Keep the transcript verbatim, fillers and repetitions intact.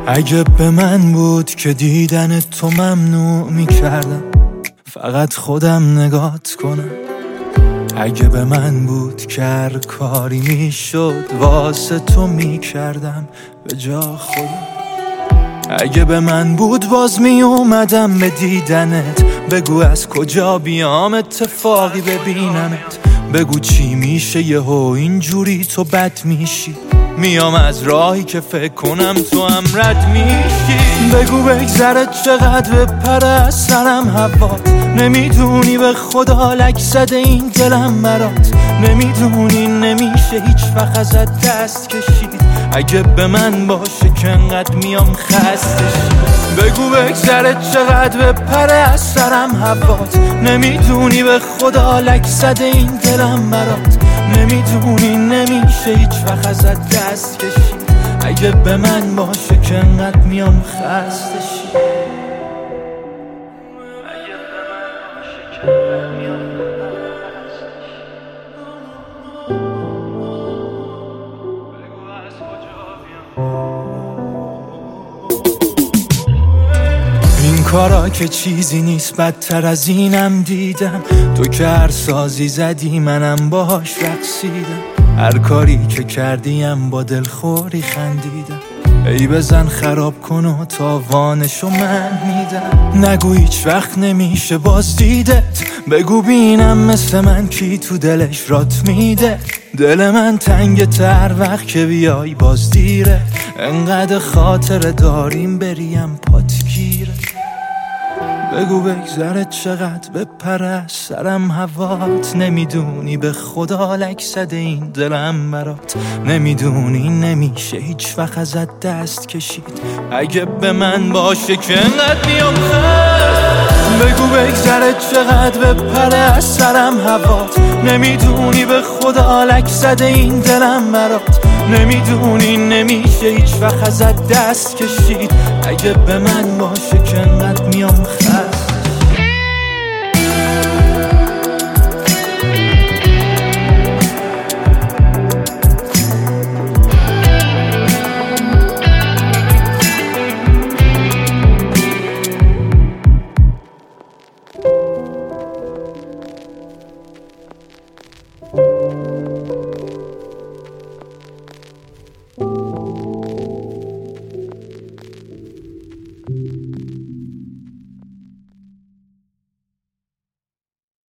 اگه به من بود که دیدن تو ممنوع میکردم فقط خودم نگات کنم. اگه به من بود که هر کاری میشد واسه تو میکردم به جا خودم. اگه به من بود باز می اومدم به دیدنت. بگو از کجا بیام اتفاقی ببینمت. بگو چی میشه یهو اینجوری تو بد میشی. میام از راهی که فکر کنم تو هم رد میشی. بگو بگذره چقدر بپره از سرم هوات. نمیدونی به خدا لک زده این دلم برات. نمیدونی نمیشه هیچ وقت ازت دست کشید. اگه به من باشه که انقدر میام خستشی. بگو بگذره چقدر بپره از سرم هوات. نمیدونی به خدا لک زده این دلم برات. نمیدونی نمیشه هیچ وقت ازت دست کشید. اگه به من باشه که انقدر میام خستشی. اگه به من باشه که انقدر میام خستشی. بگو از کجا بیام. این کارا که چیزی نیست بدتر از اینم دیدم. تو که هر سازی زدی منم باهاش رقصیدم. هر کاری که کردیم با دلخوری خندیدم. ای بزن خراب کن و تاوانشو من میدم. نگو هیچ وقت نمیشه باز دیدت. بگو بینم مثل من کی تو دلش رات میده. دل من تنگ تر وقت که بیای باز دیره. انقدر خاطر داریم بریم پات گیره. بگو بگذره چقدر بپره از سرم هوات. نمیدونی به خدا لک زده این دلم برات. نمیدونی نمیشه هیچ وقت ازت دست کشید. اگه به من باشه که انقدر میام خست. بگو بگذره چقدر بپره از سرم هوات. نمیدونی به خدا لک زده این دلم برات. نمیدونی نمیشه هیچ وقت ازت دست کشید. اگه به من باشه که انقدر میام خست.